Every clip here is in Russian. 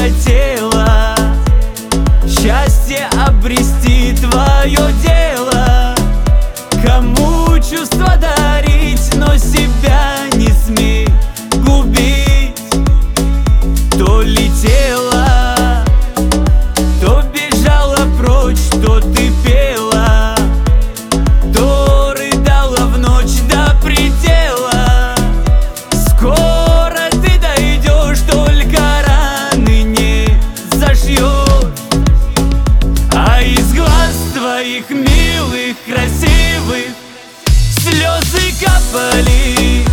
хотела счастье обрести, твое дело. Кому чувства дарить, но себя не смей губить. То летела, то бежала прочь, то ты пела, то рыдала в ночь до предела. Скоро ты дойдешь, только раны не зашьешь. А из глаз твоих милых, красивых слезы капали,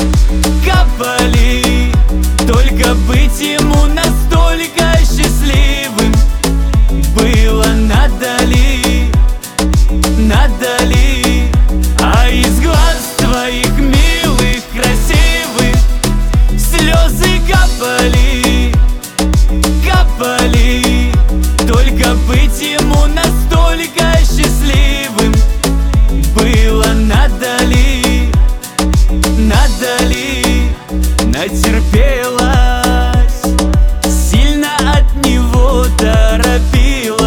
капали. Только быть ему настолько счастливым было надо ли, надо ли. А из глаз твоих милых, красивых слезы капали, капали. Только быть ему настолько счастливым было надо ли, надо ли. Натерпелась, сильно от него торопилась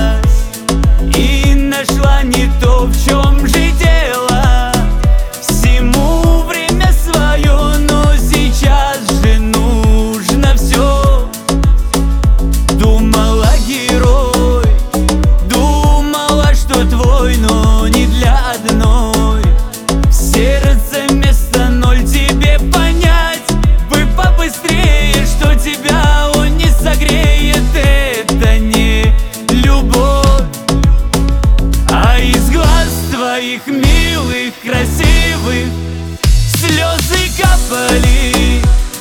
и нашла не то, в чем же дело. Всему время свое, но сейчас же нужно все. Думала герой, думала, что твой, но не для одной. В сердце место ноль, тебе понять бы побыстрее, что тебя он не согреет. Это не любовь. А из глаз твоих милых, красивых слезы капали,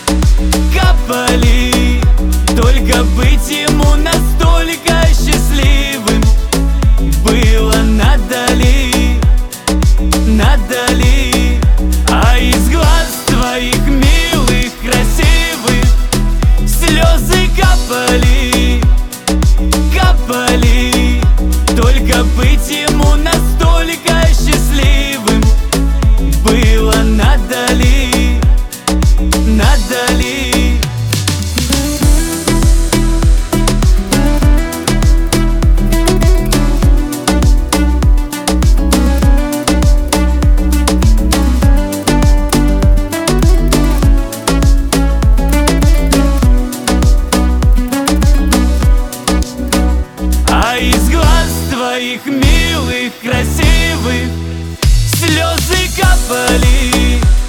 капали. Только быть ему настолько счастливым было надо ли, надо ли. А из глаз твоих милых, красивых слезы капали, капали. Только быть ему настолько счастливым было надо ли, надо ли. А из глаз твоих милых, красивых слезы капали,